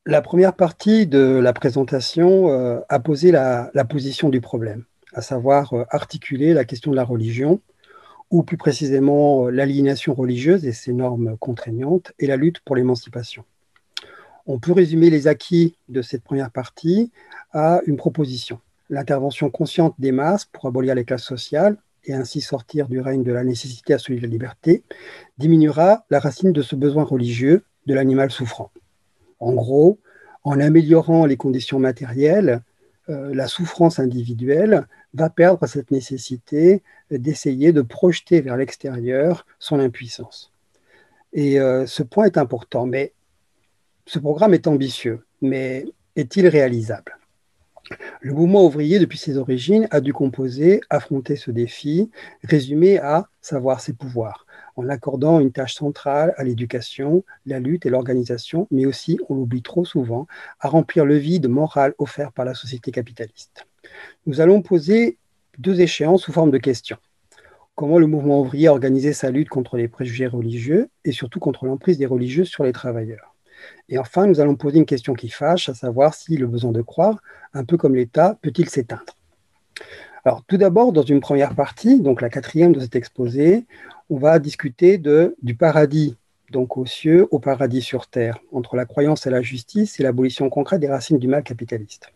La première partie de la présentation a posé la position du problème, à savoir articuler la question de la religion, ou plus précisément l'aliénation religieuse et ses normes contraignantes, et la lutte pour l'émancipation. On peut résumer les acquis de cette première partie à une proposition. L'intervention consciente des masses pour abolir les classes sociales et ainsi sortir du règne de la nécessité à celui de la liberté diminuera la racine de ce besoin religieux de l'animal souffrant. En gros, en améliorant les conditions matérielles, la souffrance individuelle va perdre cette nécessité d'essayer de projeter vers l'extérieur son impuissance. Et ce point est important, mais ce programme est ambitieux, mais est-il réalisable? Le mouvement ouvrier, depuis ses origines, a dû composer, affronter ce défi, résumé à savoir ses pouvoirs, en accordant une tâche centrale à l'éducation, la lutte et l'organisation, mais aussi, on l'oublie trop souvent, à remplir le vide moral offert par la société capitaliste. Nous allons poser deux échéances sous forme de questions. Comment le mouvement ouvrier a organisé sa lutte contre les préjugés religieux et surtout contre l'emprise des religieux sur les travailleurs? Et enfin, nous allons poser une question qui fâche, à savoir si le besoin de croire, un peu comme l'État, peut-il s'éteindre? Alors, tout d'abord, dans une première partie, donc la quatrième de cet exposé, on va discuter du paradis, donc aux cieux, au paradis sur terre, entre la croyance et la justice et l'abolition concrète des racines du mal capitaliste.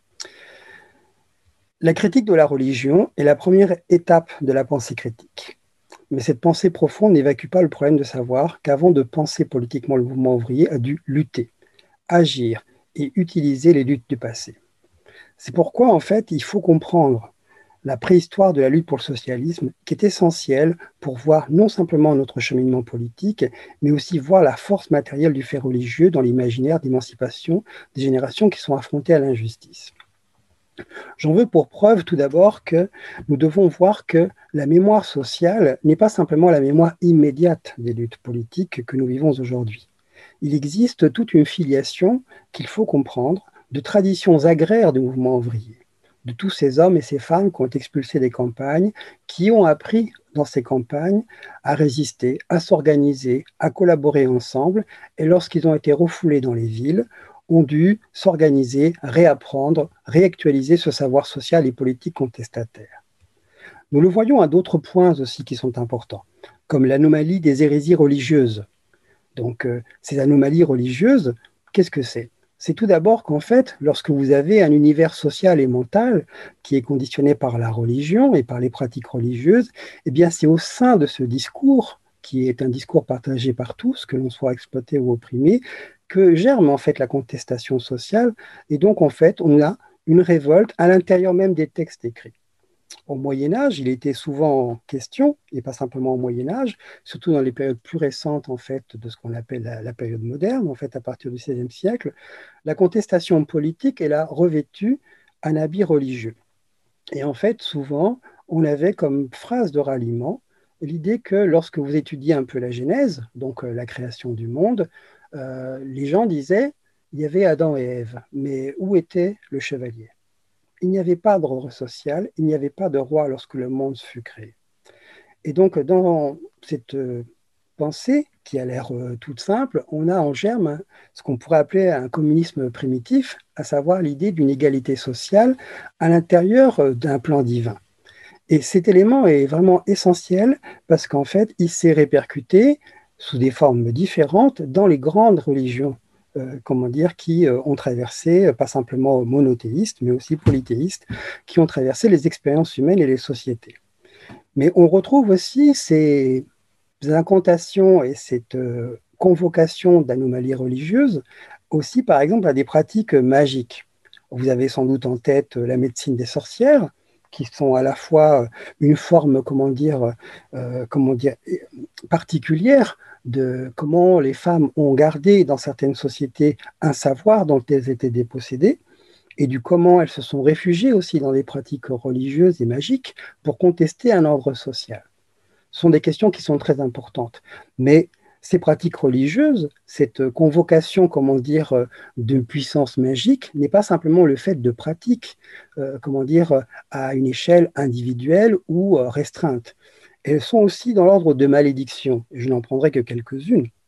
La critique de la religion est la première étape de la pensée critique. Mais cette pensée profonde n'évacue pas le problème de savoir qu'avant de penser politiquement, le mouvement ouvrier a dû lutter, agir et utiliser les luttes du passé. C'est pourquoi, en fait, il faut comprendre la préhistoire de la lutte pour le socialisme, qui est essentielle pour voir non simplement notre cheminement politique, mais aussi voir la force matérielle du fait religieux dans l'imaginaire d'émancipation des générations qui sont affrontées à l'injustice. J'en veux pour preuve tout d'abord que nous devons voir que la mémoire sociale n'est pas simplement la mémoire immédiate des luttes politiques que nous vivons aujourd'hui. Il existe toute une filiation qu'il faut comprendre de traditions agraires du mouvement ouvrier, de tous ces hommes et ces femmes qui ont expulsé des campagnes, qui ont appris dans ces campagnes à résister, à s'organiser, à collaborer ensemble, et lorsqu'ils ont été refoulés dans les villes, ont dû s'organiser, réapprendre, réactualiser ce savoir social et politique contestataire. Nous le voyons à d'autres points aussi qui sont importants, comme l'anomalie des hérésies religieuses. Donc, ces anomalies religieuses, qu'est-ce que c'est? C'est tout d'abord qu'en fait, lorsque vous avez un univers social et mental qui est conditionné par la religion et par les pratiques religieuses, eh bien, c'est au sein de ce discours, qui est un discours partagé par tous, que l'on soit exploité ou opprimé, que germe en fait la contestation sociale. Et donc, en fait, on a une révolte à l'intérieur même des textes écrits. Au Moyen Âge, il était souvent en question, et pas simplement au Moyen Âge, surtout dans les périodes plus récentes en fait de ce qu'on appelle la période moderne, en fait à partir du XVIe siècle, la contestation politique elle a revêtu un habit religieux. Et en fait, souvent, on avait comme phrase de ralliement l'idée que lorsque vous étudiez un peu la Genèse, donc la création du monde, les gens disaient il y avait Adam et Ève, mais où était le chevalier? Il n'y avait pas d'ordre social, il n'y avait pas de roi lorsque le monde fut créé. Et donc, dans cette pensée, qui a l'air toute simple, on a en germe ce qu'on pourrait appeler un communisme primitif, à savoir l'idée d'une égalité sociale à l'intérieur d'un plan divin. Et cet élément est vraiment essentiel parce qu'en fait, il s'est répercuté sous des formes différentes dans les grandes religions comment dire, qui ont traversé, pas simplement monothéistes, mais aussi polythéistes, qui ont traversé les expériences humaines et les sociétés. Mais on retrouve aussi ces incantations et cette convocation d'anomalies religieuses aussi, par exemple, à des pratiques magiques. Vous avez sans doute en tête la médecine des sorcières, qui sont à la fois une forme, comment dire, particulière de comment les femmes ont gardé dans certaines sociétés un savoir dont elles étaient dépossédées, et du comment elles se sont réfugiées aussi dans des pratiques religieuses et magiques pour contester un ordre social. Ce sont des questions qui sont très importantes. Mais ces pratiques religieuses, cette convocation, comment dire, de puissance magique, n'est pas simplement le fait de pratiques, comment dire, à une échelle individuelle ou restreinte. Elles sont aussi dans l'ordre de malédiction. Je n'en prendrai que quelques-unes.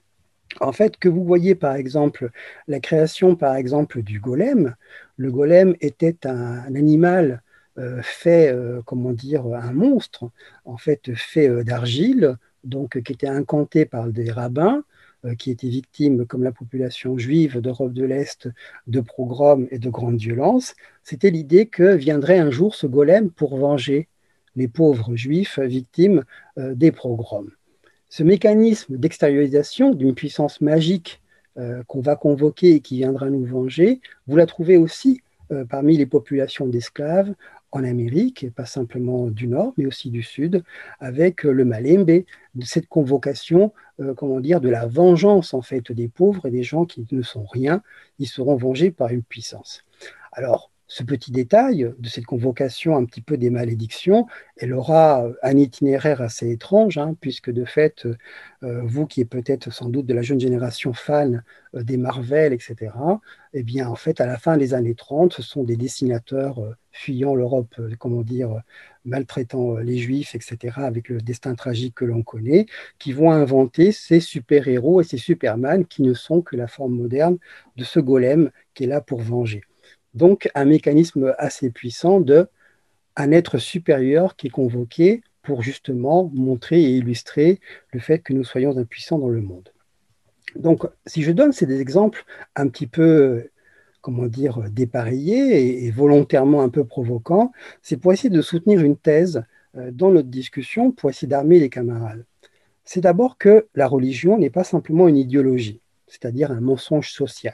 En fait, que vous voyez par exemple la création par exemple du golem, le golem était un animal fait, comment dire, un monstre, en fait fait d'argile, donc qui était incanté par des rabbins, qui étaient victimes, comme la population juive d'Europe de l'Est, de pogroms et de grandes violences. C'était l'idée que viendrait un jour ce golem pour venger les pauvres juifs victimes des pogroms. Ce mécanisme d'extériorisation d'une puissance magique qu'on va convoquer et qui viendra nous venger, vous la trouvez aussi parmi les populations d'esclaves en Amérique, et pas simplement du Nord, mais aussi du Sud, avec le Malembe, de cette convocation, comment dire, de la vengeance en fait des pauvres et des gens qui ne sont rien, ils seront vengés par une puissance. Alors, ce petit détail de cette convocation un petit peu des malédictions, elle aura un itinéraire assez étrange, hein, puisque de fait, vous qui êtes peut-être sans doute de la jeune génération fan des Marvel, etc., eh bien, en fait, à la fin des années 30, ce sont des dessinateurs fuyant l'Europe, comment dire, maltraitant les Juifs, etc., avec le destin tragique que l'on connaît, qui vont inventer ces super-héros et ces Superman qui ne sont que la forme moderne de ce golem qui est là pour venger. Donc, un mécanisme assez puissant de un être supérieur qui est convoqué pour justement montrer et illustrer le fait que nous soyons impuissants dans le monde. Donc, si je donne ces exemples un petit peu, comment dire, dépareillés et volontairement un peu provocants, c'est pour essayer de soutenir une thèse dans notre discussion, pour essayer d'armer les camarades. C'est d'abord que la religion n'est pas simplement une idéologie, c'est-à-dire un mensonge social.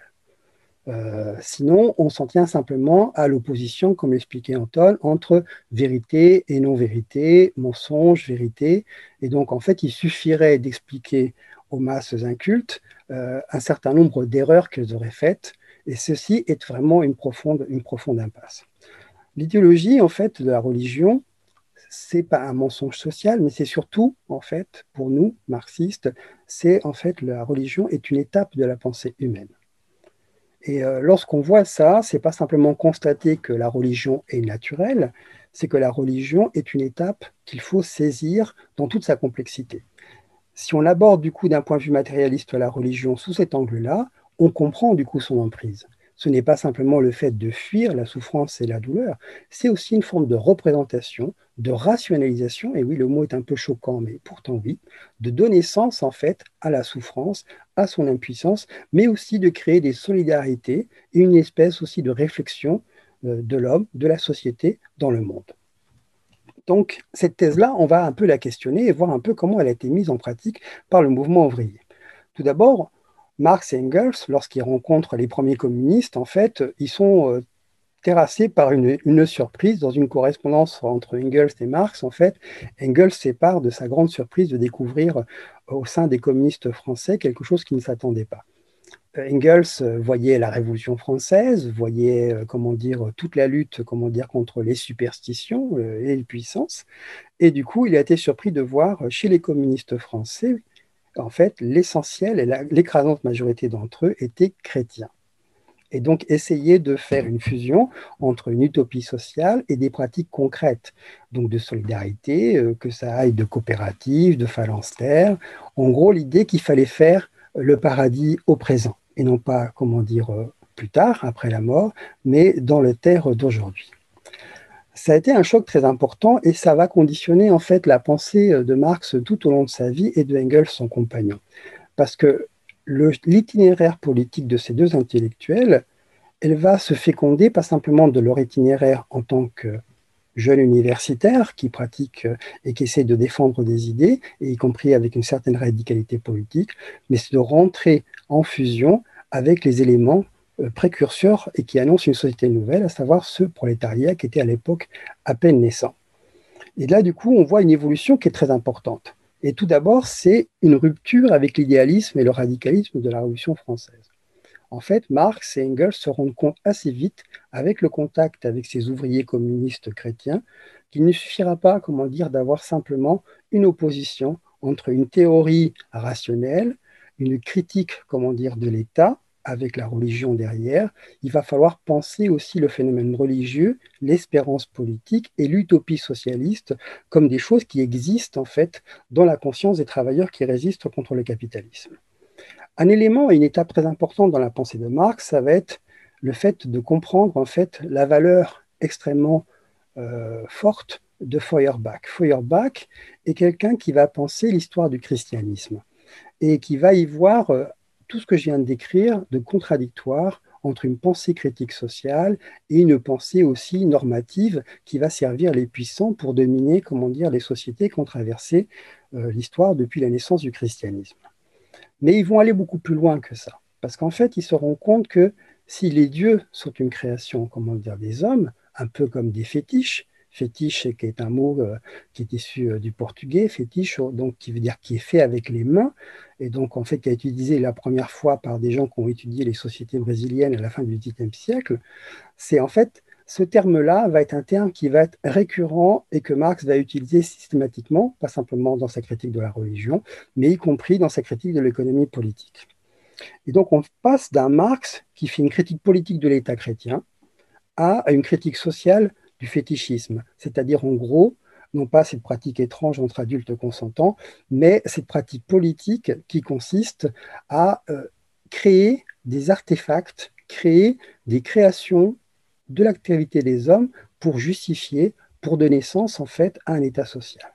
Sinon, on s'en tient simplement à l'opposition, comme l'expliquait Anton, entre vérité et non-vérité, mensonge, vérité. Et donc, en fait, il suffirait d'expliquer aux masses incultes un certain nombre d'erreurs qu'elles auraient faites. Et ceci est vraiment une profonde impasse. L'idéologie, en fait, de la religion, c'est pas un mensonge social, mais c'est surtout, en fait, pour nous, marxistes, c'est en fait la religion est une étape de la pensée humaine. Et lorsqu'on voit ça, c'est pas simplement constater que la religion est naturelle, c'est que la religion est une étape qu'il faut saisir dans toute sa complexité. Si on aborde du coup d'un point de vue matérialiste la religion sous cet angle-là, on comprend du coup son emprise. Ce n'est pas simplement le fait de fuir la souffrance et la douleur, c'est aussi une forme de représentation, de rationalisation, et oui, le mot est un peu choquant, mais pourtant oui, de donner sens en fait à la souffrance, à son impuissance, mais aussi de créer des solidarités et une espèce aussi de réflexion de l'homme, de la société dans le monde. Donc, cette thèse-là, on va un peu la questionner et voir un peu comment elle a été mise en pratique par le mouvement ouvrier. Tout d'abord, Marx et Engels, lorsqu'ils rencontrent les premiers communistes, en fait, ils sont terrassés par une surprise dans une correspondance entre Engels et Marx. En fait, Engels sépare de sa grande surprise de découvrir au sein des communistes français quelque chose qu'il ne s'attendait pas. Engels voyait la Révolution française, voyait comment dire toute la lutte comment dire contre les superstitions et les puissances, et du coup il a été surpris de voir chez les communistes français en fait l'essentiel et l'écrasante majorité d'entre eux étaient chrétiens. Et donc essayer de faire une fusion entre une utopie sociale et des pratiques concrètes, donc de solidarité, que ça aille de coopératives, de phalanstères. En gros, l'idée qu'il fallait faire le paradis au présent, et non pas, comment dire, plus tard, après la mort, mais dans le terre d'aujourd'hui. Ça a été un choc très important et ça va conditionner en fait la pensée de Marx tout au long de sa vie et de Engels, son compagnon. Parce que l'itinéraire politique de ces deux intellectuels, elle va se féconder pas simplement de leur itinéraire en tant que jeunes universitaires qui pratiquent et qui essaient de défendre des idées, et y compris avec une certaine radicalité politique, mais c'est de rentrer en fusion avec les éléments précurseurs et qui annoncent une société nouvelle, à savoir ce prolétariat qui était à l'époque à peine naissant. Et là, du coup, on voit une évolution qui est très importante. Et tout d'abord, c'est une rupture avec l'idéalisme et le radicalisme de la Révolution française. En fait, Marx et Engels se rendent compte assez vite, avec le contact avec ces ouvriers communistes chrétiens, qu'il ne suffira pas, comment dire, d'avoir simplement une opposition entre une théorie rationnelle, une critique, comment dire, de l'État, avec la religion derrière. Il va falloir penser aussi le phénomène religieux, l'espérance politique et l'utopie socialiste comme des choses qui existent en fait dans la conscience des travailleurs qui résistent contre le capitalisme. Un élément et une étape très importante dans la pensée de Marx, ça va être le fait de comprendre en fait la valeur extrêmement forte de Feuerbach. Feuerbach est quelqu'un qui va penser l'histoire du christianisme et qui va y voir tout ce que je viens de décrire de contradictoire entre une pensée critique sociale et une pensée aussi normative qui va servir les puissants pour dominer, comment dire, les sociétés qui ont traversé l'histoire depuis la naissance du christianisme. Mais ils vont aller beaucoup plus loin que ça, parce qu'en fait, ils se rendent compte que si les dieux sont une création, comment dire, des hommes, un peu comme des fétiches, fétiche qui est un mot qui est issu du portugais, fétiche, donc qui veut dire qui est fait avec les mains, et donc en fait qui a été utilisé la première fois par des gens qui ont étudié les sociétés brésiliennes à la fin du XVIIIe siècle, c'est en fait ce terme-là va être un terme qui va être récurrent et que Marx va utiliser systématiquement, pas simplement dans sa critique de la religion, mais y compris dans sa critique de l'économie politique. Et donc on passe d'un Marx qui fait une critique politique de l'État chrétien à une critique sociale du fétichisme, c'est-à-dire en gros, non pas cette pratique étrange entre adultes consentants, mais cette pratique politique qui consiste à créer des artefacts, créer des créations de l'activité des hommes pour justifier, pour donner sens en fait à un état social.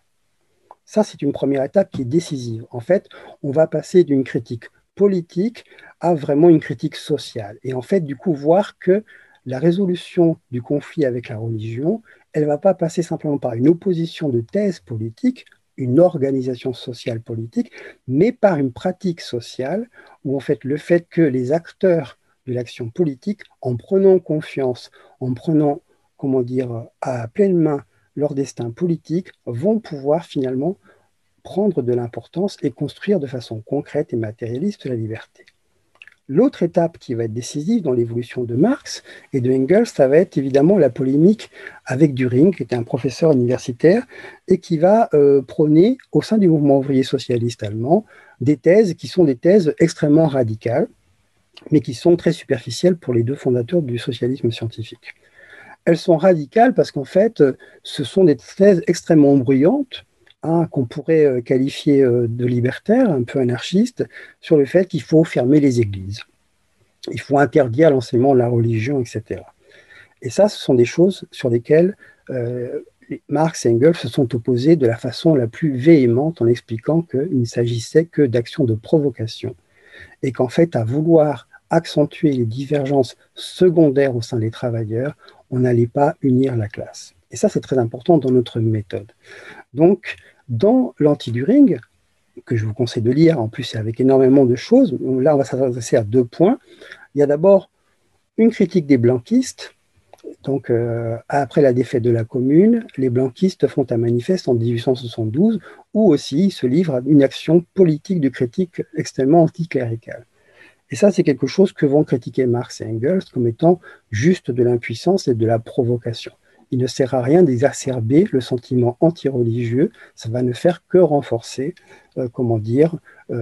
Ça, c'est une première étape qui est décisive. En fait, on va passer d'une critique politique à vraiment une critique sociale. Et en fait, du coup, voir que la résolution du conflit avec la religion, elle ne va pas passer simplement par une opposition de thèses politiques, une organisation sociale politique, mais par une pratique sociale où en fait le fait que les acteurs de l'action politique, en prenant confiance, en prenant, comment dire, à pleine main leur destin politique, vont pouvoir finalement prendre de l'importance et construire de façon concrète et matérialiste la liberté. L'autre étape qui va être décisive dans l'évolution de Marx et de Engels, ça va être évidemment la polémique avec Düring, qui était un professeur universitaire, et qui va prôner au sein du mouvement ouvrier socialiste allemand des thèses qui sont des thèses extrêmement radicales, mais qui sont très superficielles pour les deux fondateurs du socialisme scientifique. Elles sont radicales parce qu'en fait, ce sont des thèses extrêmement bruyantes, hein, qu'on pourrait qualifier de libertaires, un peu anarchistes, sur le fait qu'il faut fermer les églises. Il faut interdire l'enseignement de la religion, etc. Et ça, ce sont des choses sur lesquelles Marx et Engels se sont opposés de la façon la plus véhémente en expliquant qu'il ne s'agissait que d'actions de provocation et qu'en fait, à vouloir accentuer les divergences secondaires au sein des travailleurs, on n'allait pas unir la classe. Et ça, c'est très important dans notre méthode. Donc, dans l'anti-Düring, que je vous conseille de lire, en plus avec énormément de choses, là on va s'adresser à 2 points. Il y a d'abord une critique des blanquistes. Donc, après la défaite de la Commune, les blanquistes font un manifeste en 1872 où aussi ils se livrent à une action politique de critique extrêmement anticléricale. Et ça, c'est quelque chose que vont critiquer Marx et Engels comme étant juste de l'impuissance et de la provocation. Il ne sert à rien d'exacerber le sentiment anti-religieux, ça va ne faire que renforcer, comment dire,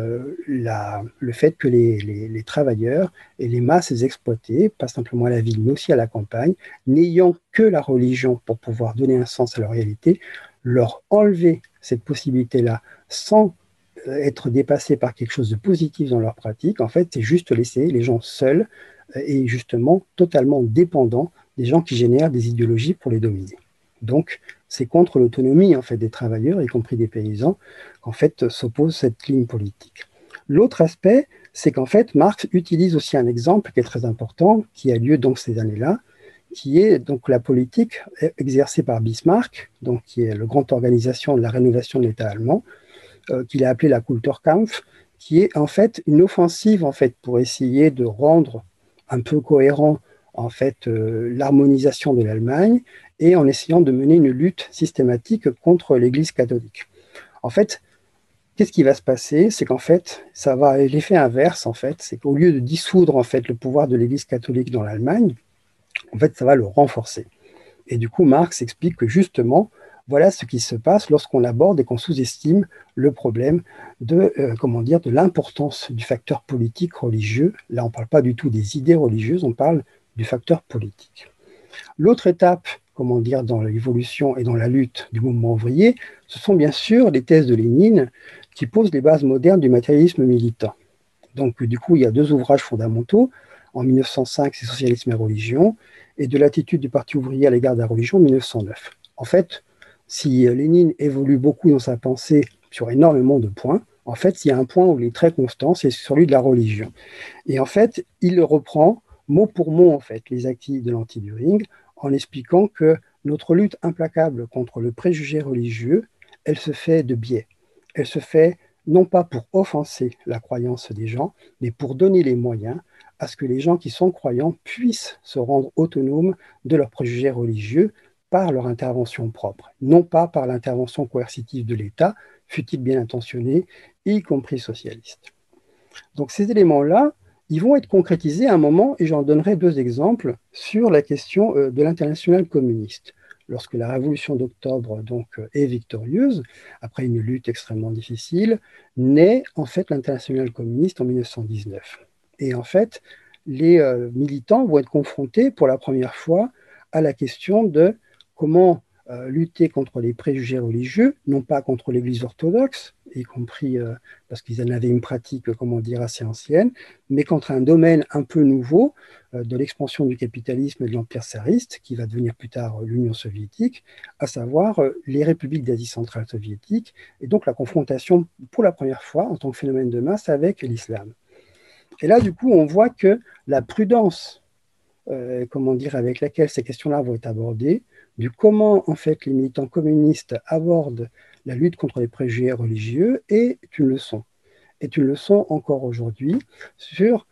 le fait que les travailleurs et les masses exploitées, pas simplement à la ville, mais aussi à la campagne, n'ayant que la religion pour pouvoir donner un sens à leur réalité, leur enlever cette possibilité-là sans être dépassés par quelque chose de positif dans leur pratique, en fait, c'est juste laisser les gens seuls et justement totalement dépendants des gens qui génèrent des idéologies pour les dominer. Donc, c'est contre l'autonomie en fait des travailleurs, y compris des paysans, qu'en fait s'oppose cette ligne politique. L'autre aspect, c'est qu'en fait Marx utilise aussi un exemple qui est très important, qui a lieu donc ces années-là, qui est donc la politique exercée par Bismarck, donc qui est la grande organisation de la rénovation de l'État allemand, qu'il a appelé la Kulturkampf, qui est en fait une offensive en fait pour essayer de rendre un peu cohérent en fait l'harmonisation de l'Allemagne et en essayant de mener une lutte systématique contre l'Église catholique. En fait, qu'est-ce qui va se passer? C'est qu'en fait, ça va l'effet inverse en fait, c'est qu'au lieu de dissoudre en fait le pouvoir de l'Église catholique dans l'Allemagne, en fait, ça va le renforcer. Et du coup, Marx explique que justement, voilà ce qui se passe lorsqu'on aborde et qu'on sous-estime le problème de, comment dire, de l'importance du facteur politique religieux. Là, on ne parle pas du tout des idées religieuses, on parle du facteur politique. L'autre étape, comment dire, dans l'évolution et dans la lutte du mouvement ouvrier, ce sont bien sûr les thèses de Lénine qui posent les bases modernes du matérialisme militant. Donc, du coup, il y a deux ouvrages fondamentaux. En 1905, c'est Socialisme et religion, et de l'attitude du Parti ouvrier à l'égard de la religion en 1909. En fait, si Lénine évolue beaucoup dans sa pensée sur énormément de points, en fait, il y a un point où il est très constant, c'est celui de la religion. Et en fait, il reprend mot pour mot en fait les acquis de l'anti-Düring en expliquant que notre lutte implacable contre le préjugé religieux, elle se fait de biais. Elle se fait non pas pour offenser la croyance des gens, mais pour donner les moyens à ce que les gens qui sont croyants puissent se rendre autonomes de leurs préjugés religieux par leur intervention propre, non pas par l'intervention coercitive de l'État, fût-il bien intentionné, y compris socialiste. Donc ces éléments-là, ils vont être concrétisés à un moment, et j'en donnerai deux exemples, sur la question de l'internationale communiste. Lorsque la révolution d'octobre est victorieuse, après une lutte extrêmement difficile, naît en fait l'internationale communiste en 1919. Et en fait, les militants vont être confrontés pour la première fois à la question de comment lutter contre les préjugés religieux, non pas contre l'Église orthodoxe, y compris parce qu'ils en avaient une pratique, comment dire, assez ancienne, mais contre un domaine un peu nouveau de l'expansion du capitalisme et de l'empire tsariste, qui va devenir plus tard l'Union soviétique, à savoir les républiques d'Asie centrale soviétique, et donc la confrontation pour la première fois en tant que phénomène de masse avec l'islam. Et là, du coup, on voit que la prudence, comment dire, avec laquelle ces questions-là vont être abordées, du comment, en fait, les militants communistes abordent la lutte contre les préjugés religieux est une leçon. Est une leçon encore aujourd'hui sur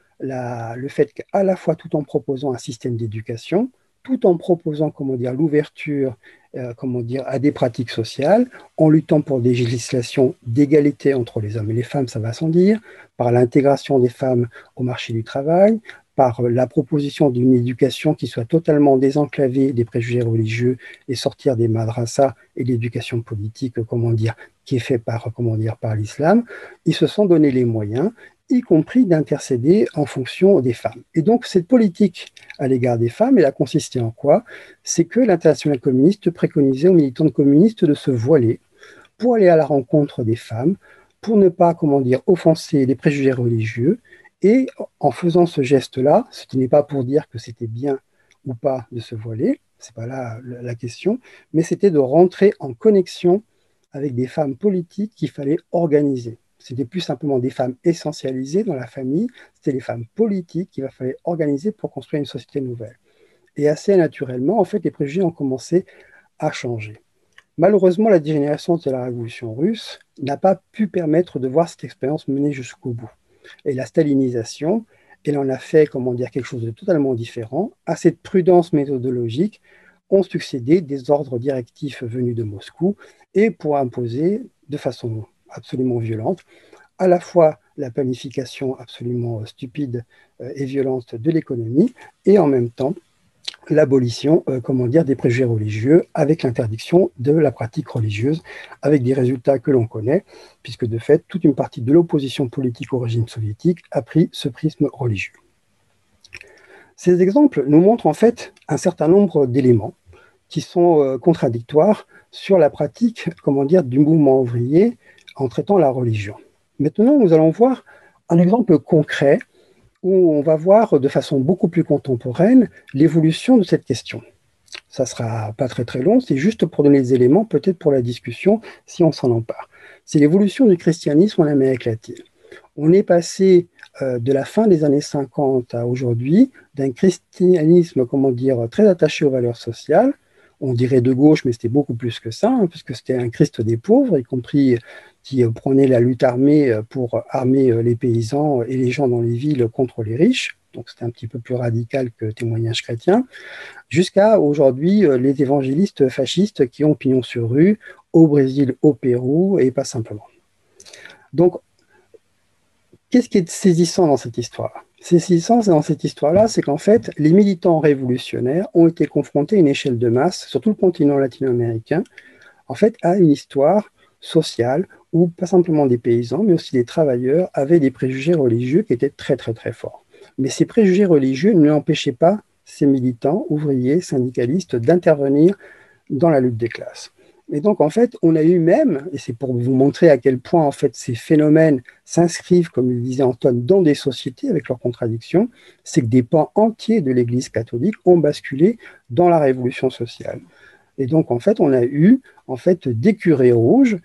le fait qu'à la fois, tout en proposant un système d'éducation, tout en proposant, comment dire, l'ouverture, comment dire, à des pratiques sociales, en luttant pour des législations d'égalité entre les hommes et les femmes, ça va sans dire, par l'intégration des femmes au marché du travail, par la proposition d'une éducation qui soit totalement désenclavée des préjugés religieux et sortir des madrasas et de l'éducation politique, comment dire, qui est fait par, comment dire, par l'islam, ils se sont donné les moyens, y compris d'intercéder en fonction des femmes. Et donc, cette politique à l'égard des femmes, elle a consisté en quoi? C'est que l'internationale communiste préconisait aux militants communistes de se voiler pour aller à la rencontre des femmes, pour ne pas, comment dire, offenser les préjugés religieux. Et en faisant ce geste-là, ce qui n'est pas pour dire que c'était bien ou pas de se voiler, c'est pas là la question, mais c'était de rentrer en connexion avec des femmes politiques qu'il fallait organiser. C'était plus simplement des femmes essentialisées dans la famille, c'était les femmes politiques qu'il fallait organiser pour construire une société nouvelle. Et assez naturellement, en fait, les préjugés ont commencé à changer. Malheureusement, la dégénérescence de la révolution russe n'a pas pu permettre de voir cette expérience mener jusqu'au bout. Et la stalinisation, elle en a fait, comment dire, quelque chose de totalement différent. À cette prudence méthodologique ont succédé des ordres directifs venus de Moscou et pour imposer de façon absolument violente à la fois la planification absolument stupide et violente de l'économie et en même temps l'abolition, comment dire, des préjugés religieux avec l'interdiction de la pratique religieuse, avec des résultats que l'on connaît, puisque de fait, toute une partie de l'opposition politique au régime soviétique a pris ce prisme religieux. Ces exemples nous montrent en fait un certain nombre d'éléments qui sont contradictoires sur la pratique, comment dire, du mouvement ouvrier en traitant la religion. Maintenant, nous allons voir un exemple concret où on va voir de façon beaucoup plus contemporaine l'évolution de cette question. Ça ne sera pas très très long, c'est juste pour donner les éléments, peut-être pour la discussion, si on s'en empare. C'est l'évolution du christianisme en Amérique latine. On est passé de la fin des années 50 à aujourd'hui d'un christianisme, comment dire, très attaché aux valeurs sociales. On dirait de gauche, mais c'était beaucoup plus que ça, puisque c'était un Christ des pauvres, y compris qui prônait la lutte armée pour armer les paysans et les gens dans les villes contre les riches. Donc c'était un petit peu plus radical que témoignage chrétien, jusqu'à aujourd'hui les évangélistes fascistes qui ont pignon sur rue au Brésil, au Pérou et pas simplement. Donc, qu'est-ce qui est saisissant dans cette histoire? Saisissant dans cette histoire-là, c'est qu'en fait, les militants révolutionnaires ont été confrontés à une échelle de masse, sur tout le continent latino-américain, en fait, à une histoire sociale où pas simplement des paysans, mais aussi des travailleurs avaient des préjugés religieux qui étaient très, très, très forts. Mais ces préjugés religieux ne empêchaient pas ces militants, ouvriers, syndicalistes d'intervenir dans la lutte des classes. Et donc, en fait, on a eu même, et c'est pour vous montrer à quel point, en fait, ces phénomènes s'inscrivent, comme le disait Antoine, dans des sociétés avec leurs contradictions, c'est que des pans entiers de l'Église catholique ont basculé dans la révolution sociale. Et donc, en fait, on a eu en fait, des curés rouges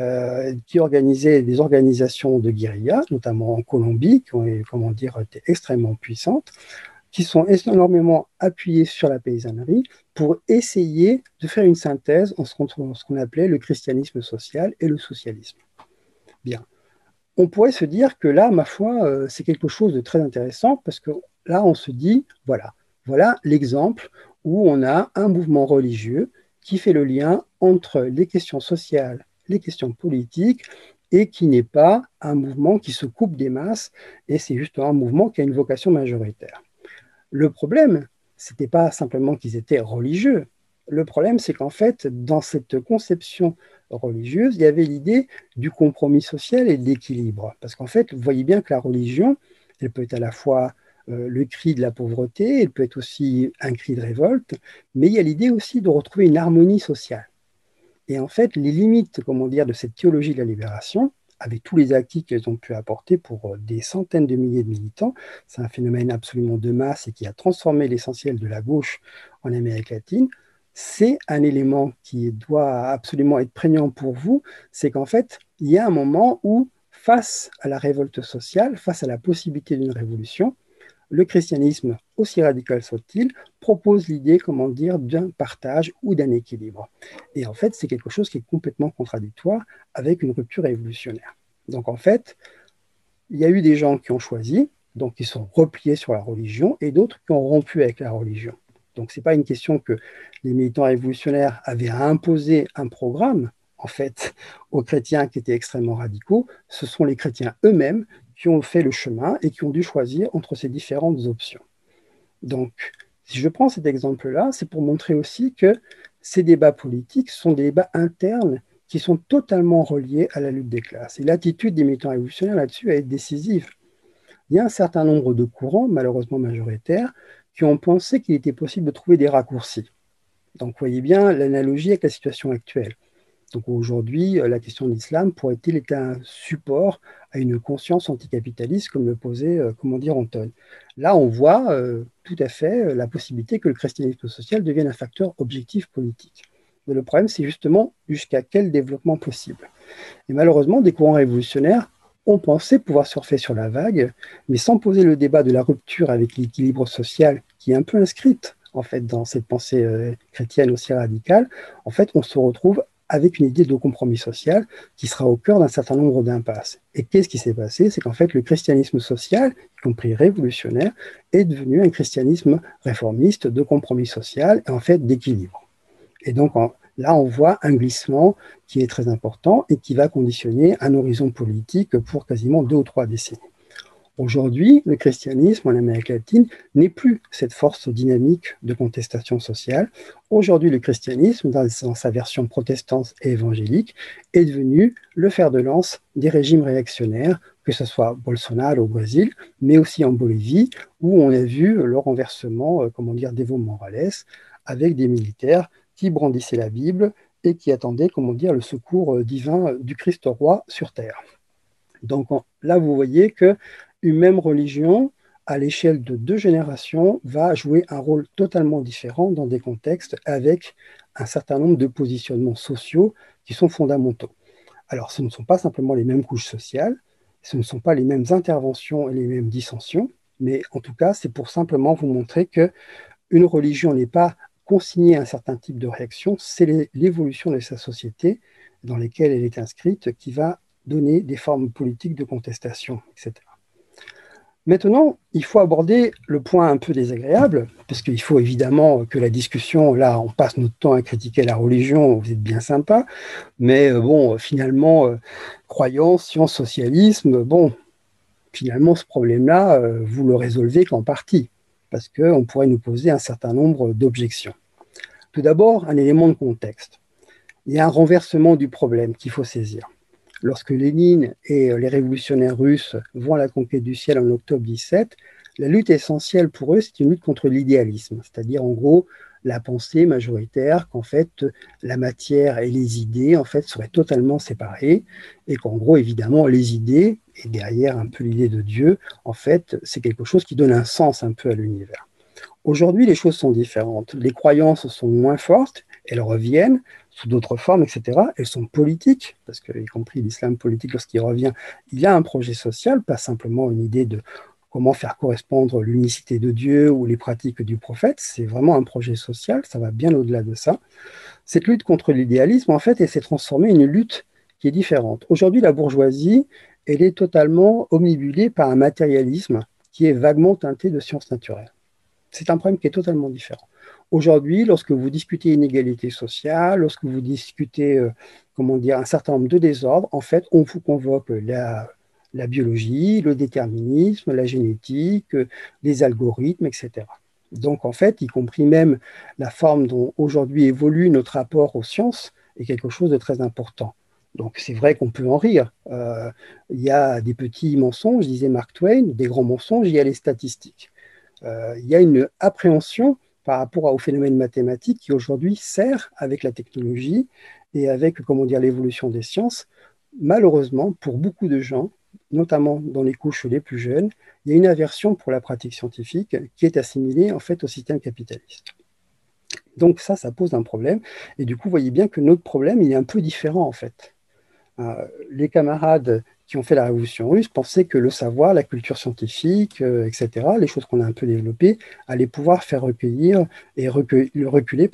qui organisaient des organisations de guérilla, notamment en Colombie, qui ont comment dire, été extrêmement puissantes, qui sont énormément appuyés sur la paysannerie pour essayer de faire une synthèse entre ce qu'on appelait le christianisme social et le socialisme. Bien. On pourrait se dire que là, ma foi, c'est quelque chose de très intéressant parce que là, on se dit, voilà l'exemple où on a un mouvement religieux qui fait le lien entre les questions sociales, les questions politiques, et qui n'est pas un mouvement qui se coupe des masses, et c'est justement un mouvement qui a une vocation majoritaire. Le problème, ce n'était pas simplement qu'ils étaient religieux. Le problème, c'est qu'en fait, dans cette conception religieuse, il y avait l'idée du compromis social et de l'équilibre. Parce qu'en fait, vous voyez bien que la religion, elle peut être à la fois le cri de la pauvreté, elle peut être aussi un cri de révolte, mais il y a l'idée aussi de retrouver une harmonie sociale. Et en fait, les limites, comment dire, de cette théologie de la libération, avec tous les acquis qu'elles ont pu apporter pour des centaines de milliers de militants, c'est un phénomène absolument de masse et qui a transformé l'essentiel de la gauche en Amérique latine. C'est un élément qui doit absolument être prégnant pour vous, c'est qu'en fait, il y a un moment où, face à la révolte sociale, face à la possibilité d'une révolution, le christianisme, aussi radical soit-il, propose l'idée, comment dire, d'un partage ou d'un équilibre. Et en fait, c'est quelque chose qui est complètement contradictoire avec une rupture révolutionnaire. Donc en fait, il y a eu des gens qui ont choisi, donc qui sont repliés sur la religion, et d'autres qui ont rompu avec la religion. Donc ce n'est pas une question que les militants révolutionnaires avaient à imposer un programme, en fait, aux chrétiens qui étaient extrêmement radicaux. Ce sont les chrétiens eux-mêmes qui ont fait le chemin et qui ont dû choisir entre ces différentes options. Donc, si je prends cet exemple-là, c'est pour montrer aussi que ces débats politiques sont des débats internes qui sont totalement reliés à la lutte des classes. Et l'attitude des militants révolutionnaires là-dessus est décisive. Il y a un certain nombre de courants, malheureusement majoritaires, qui ont pensé qu'il était possible de trouver des raccourcis. Donc, vous voyez bien l'analogie avec la situation actuelle. Donc aujourd'hui, la question de l'islam pourrait-il être un support à une conscience anticapitaliste, comme le posait, comment dire, Anton. Là, on voit tout à fait la possibilité que le christianisme social devienne un facteur objectif politique. Mais le problème, c'est justement jusqu'à quel développement possible. Et malheureusement, des courants révolutionnaires ont pensé pouvoir surfer sur la vague, mais sans poser le débat de la rupture avec l'équilibre social qui est un peu inscrite en fait dans cette pensée chrétienne aussi radicale. En fait, on se retrouve avec une idée de compromis social qui sera au cœur d'un certain nombre d'impasses. Et qu'est-ce qui s'est passé? C'est qu'en fait, le christianisme social, y compris révolutionnaire, est devenu un christianisme réformiste de compromis social et en fait d'équilibre. Et donc là, on voit un glissement qui est très important et qui va conditionner un horizon politique pour quasiment 2 ou 3 décennies. Aujourd'hui, le christianisme en Amérique latine n'est plus cette force dynamique de contestation sociale. Aujourd'hui, le christianisme, dans sa version protestante et évangélique, est devenu le fer de lance des régimes réactionnaires, que ce soit Bolsonaro au Brésil, mais aussi en Bolivie, où on a vu le renversement, comment dire, d'Evo Morales, avec des militaires qui brandissaient la Bible et qui attendaient, comment dire, le secours divin du Christ roi sur terre. Donc là, vous voyez que une même religion, à l'échelle de 2 générations, va jouer un rôle totalement différent dans des contextes avec un certain nombre de positionnements sociaux qui sont fondamentaux. Alors, ce ne sont pas simplement les mêmes couches sociales, ce ne sont pas les mêmes interventions et les mêmes dissensions, mais en tout cas, c'est pour simplement vous montrer que une religion n'est pas consignée à un certain type de réaction, c'est l'évolution de sa société dans laquelle elle est inscrite qui va donner des formes politiques de contestation, etc. Maintenant, il faut aborder le point un peu désagréable, parce qu'il faut évidemment que la discussion, là, on passe notre temps à critiquer la religion, vous êtes bien sympa, mais bon, finalement, croyance, science, socialisme, bon, finalement, ce problème-là, vous le résolvez qu'en partie, parce qu'on pourrait nous poser un certain nombre d'objections. Tout d'abord, un élément de contexte. Il y a un renversement du problème qu'il faut saisir. Lorsque Lénine et les révolutionnaires russes vont à la conquête du ciel en octobre 17, La lutte essentielle pour eux, c'est une lutte contre l'idéalisme, c'est-à-dire en gros la pensée majoritaire qu'en fait la matière et les idées en fait seraient totalement séparées et qu'en gros évidemment les idées et derrière un peu l'idée de Dieu, en fait c'est quelque chose qui donne un sens un peu à l'univers. Aujourd'hui, les choses sont différentes. Les croyances sont moins fortes, elles reviennent sous d'autres formes, etc. Elles sont politiques, parce que, y compris l'islam politique, lorsqu'il revient, il y a un projet social, pas simplement une idée de comment faire correspondre l'unicité de Dieu ou les pratiques du prophète. C'est vraiment un projet social, ça va bien au-delà de ça. Cette lutte contre l'idéalisme, en fait, elle s'est transformée en une lutte qui est différente. Aujourd'hui, la bourgeoisie, elle est totalement omnibulée par un matérialisme qui est vaguement teinté de sciences naturelles. C'est un problème qui est totalement différent. Aujourd'hui, lorsque vous discutez inégalité sociale, lorsque vous discutez, comment dire, un certain nombre de désordres, en fait, on vous convoque la biologie, le déterminisme, la génétique, les algorithmes, etc. Donc, en fait, y compris même la forme dont aujourd'hui évolue notre rapport aux sciences est quelque chose de très important. Donc, c'est vrai qu'on peut en rire. Il y a des petits mensonges, disait Mark Twain, des grands mensonges, il y a les statistiques. Il y a une appréhension par rapport au phénomène mathématique qui aujourd'hui sert avec la technologie et avec, comment dire, l'évolution des sciences. Malheureusement, pour beaucoup de gens, notamment dans les couches les plus jeunes, il y a une aversion pour la pratique scientifique qui est assimilée en fait au système capitaliste. Donc ça pose un problème. Et du coup, vous voyez bien que notre problème, il est un peu différent en fait. Les camarades qui ont fait la révolution russe pensaient que le savoir, la culture scientifique, etc., les choses qu'on a un peu développées, allaient pouvoir faire recueillir et reculer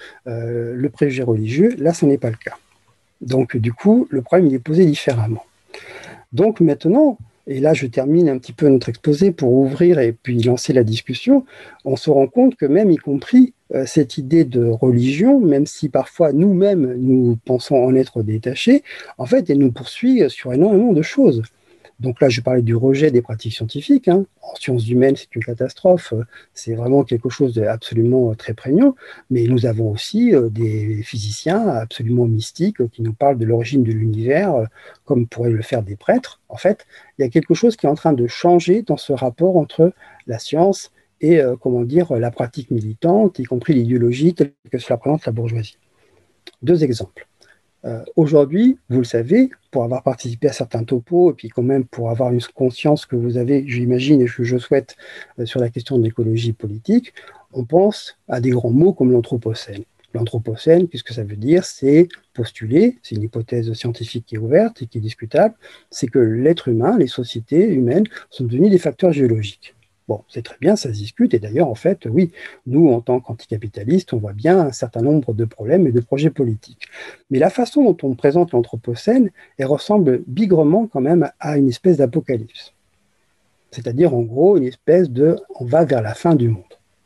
le préjugé religieux. Là, ce n'est pas le cas. Donc, du coup, le problème, il est posé différemment. Donc maintenant, et là je termine un petit peu notre exposé pour ouvrir et puis lancer la discussion, on se rend compte que même y compris cette idée de religion, même si parfois nous-mêmes nous pensons en être détachés, en fait elle nous poursuit sur énormément de choses. Donc là, je parlais du rejet des pratiques scientifiques, hein. En sciences humaines, c'est une catastrophe. C'est vraiment quelque chose d'absolument très prégnant. Mais nous avons aussi des physiciens absolument mystiques qui nous parlent de l'origine de l'univers, comme pourraient le faire des prêtres. En fait, il y a quelque chose qui est en train de changer dans ce rapport entre la science et, comment dire, la pratique militante, y compris l'idéologie telle que cela présente la bourgeoisie. Deux exemples. Aujourd'hui, vous le savez, pour avoir participé à certains topos, et puis quand même pour avoir une conscience que vous avez, j'imagine, et que je souhaite, sur la question de l'écologie politique, on pense à des grands mots comme l'anthropocène. L'anthropocène, qu'est-ce que ça veut dire? C'est postuler, c'est une hypothèse scientifique qui est ouverte et qui est discutable, c'est que l'être humain, les sociétés humaines sont devenus des facteurs géologiques. Bon, c'est très bien, ça se discute, et d'ailleurs, en fait, oui, nous, en tant qu'anticapitalistes, on voit bien un certain nombre de problèmes et de projets politiques. Mais la façon dont on présente l'Anthropocène, elle ressemble bigrement quand même à une espèce d'apocalypse. C'est-à-dire, en gros, une espèce de on va vers la fin du monde.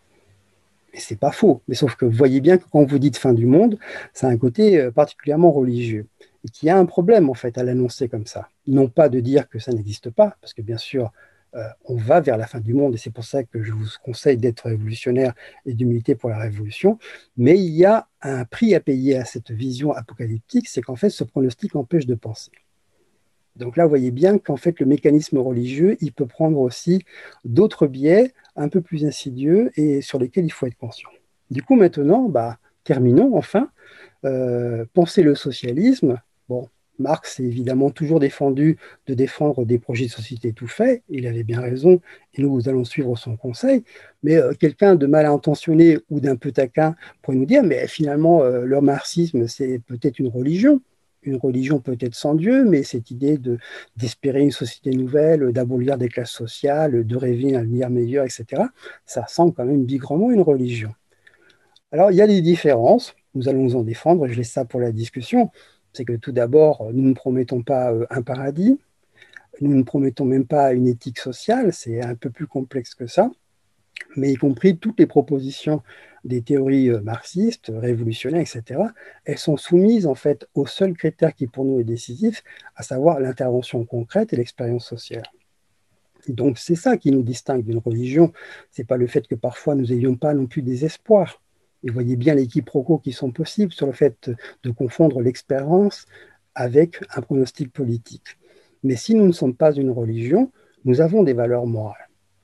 Et c'est pas faux. Mais sauf que vous voyez bien que quand vous dites fin du monde, ça a un côté particulièrement religieux. Et qu'il y a un problème, en fait, à l'annoncer comme ça. Non pas de dire que ça n'existe pas, parce que bien sûr, on va vers la fin du monde, et c'est pour ça que je vous conseille d'être révolutionnaire et de militer pour la révolution. Mais il y a un prix à payer à cette vision apocalyptique, c'est qu'en fait, ce pronostic empêche de penser. Donc là, vous voyez bien qu'en fait, le mécanisme religieux, il peut prendre aussi d'autres biais un peu plus insidieux et sur lesquels il faut être conscient. Du coup, maintenant, terminons enfin. Penser le socialisme, bon, Marx est évidemment toujours défendu de défendre des projets de société tout faits, il avait bien raison, et nous allons suivre son conseil, mais quelqu'un de mal intentionné ou d'un peu taquin pourrait nous dire, mais finalement, le marxisme, c'est peut-être une religion peut-être sans Dieu, mais cette idée d'espérer une société nouvelle, d'abolir des classes sociales, de rêver un avenir meilleur, etc., ça semble quand même bigrement une religion. Alors, il y a des différences, nous allons nous en défendre, je laisse ça pour la discussion. C'est que tout d'abord, nous ne promettons pas un paradis, nous ne promettons même pas une éthique sociale, c'est un peu plus complexe que ça, mais y compris toutes les propositions des théories marxistes, révolutionnaires, etc., elles sont soumises en fait au seul critère qui pour nous est décisif, à savoir l'intervention concrète et l'expérience sociale. Donc c'est ça qui nous distingue d'une religion, c'est pas le fait que parfois nous n'ayons pas non plus des espoirs. Et vous voyez bien les quiproquos qui sont possibles sur le fait de confondre l'expérience avec un pronostic politique. Mais si nous ne sommes pas une religion, nous avons des valeurs morales.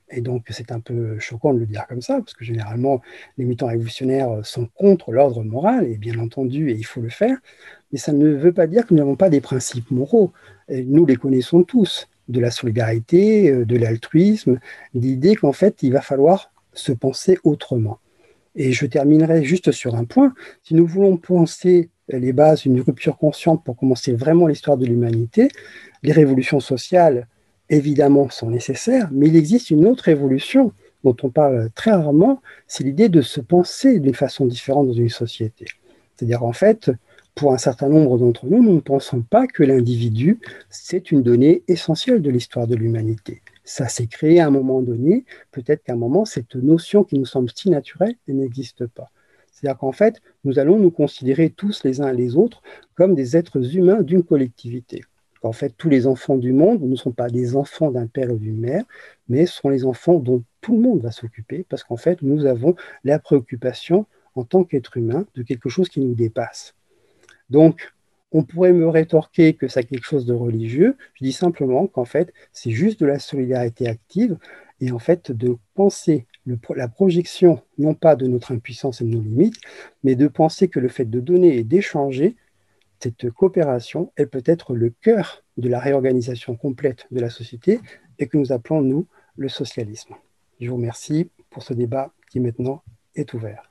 Et donc, c'est un peu choquant de le dire comme ça, parce que généralement, les militants révolutionnaires sont contre l'ordre moral, et bien entendu, et il faut le faire, mais ça ne veut pas dire que nous n'avons pas des principes moraux. Et nous les connaissons tous, de la solidarité, de l'altruisme, l'idée qu'en fait, il va falloir se penser autrement. Et je terminerai juste sur un point. Si nous voulons penser les bases d'une rupture consciente pour commencer vraiment l'histoire de l'humanité, les révolutions sociales, évidemment, sont nécessaires, mais il existe une autre évolution dont on parle très rarement, c'est l'idée de se penser d'une façon différente dans une société. C'est-à-dire, en fait, pour un certain nombre d'entre nous, nous ne pensons pas que l'individu, c'est une donnée essentielle de l'histoire de l'humanité. Ça s'est créé à un moment donné, peut-être qu'à un moment, cette notion qui nous semble si naturelle, elle n'existe pas. C'est-à-dire qu'en fait, nous allons nous considérer tous les uns les autres comme des êtres humains d'une collectivité. En fait, tous les enfants du monde ne sont pas des enfants d'un père ou d'une mère, mais sont les enfants dont tout le monde va s'occuper, parce qu'en fait, nous avons la préoccupation, en tant qu'être humain, de quelque chose qui nous dépasse. Donc, on pourrait me rétorquer que c'est quelque chose de religieux. Je dis simplement qu'en fait, c'est juste de la solidarité active et en fait de penser la projection, non pas de notre impuissance et de nos limites, mais de penser que le fait de donner et d'échanger, cette coopération, elle peut être le cœur de la réorganisation complète de la société et que nous appelons, nous, le socialisme. Je vous remercie pour ce débat qui maintenant est ouvert.